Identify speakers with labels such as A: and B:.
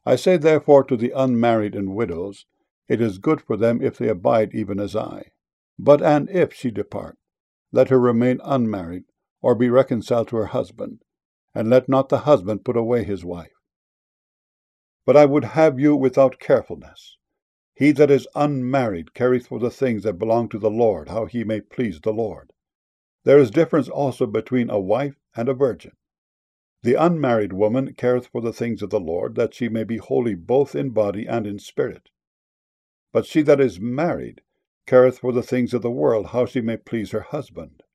A: I say therefore to the unmarried and widows, it is good for them if they abide even as I. But and if she depart, let her remain unmarried, or be reconciled to her husband, and let not the husband put away his wife. But I would have you without carefulness. He that is unmarried careth for the things that belong to the Lord, how he may please the Lord. There is difference also between a wife and a virgin. The unmarried woman careth for the things of the Lord, that she may be holy both in body and in spirit. But she that is married careth for the things of the world, how she may please her husband.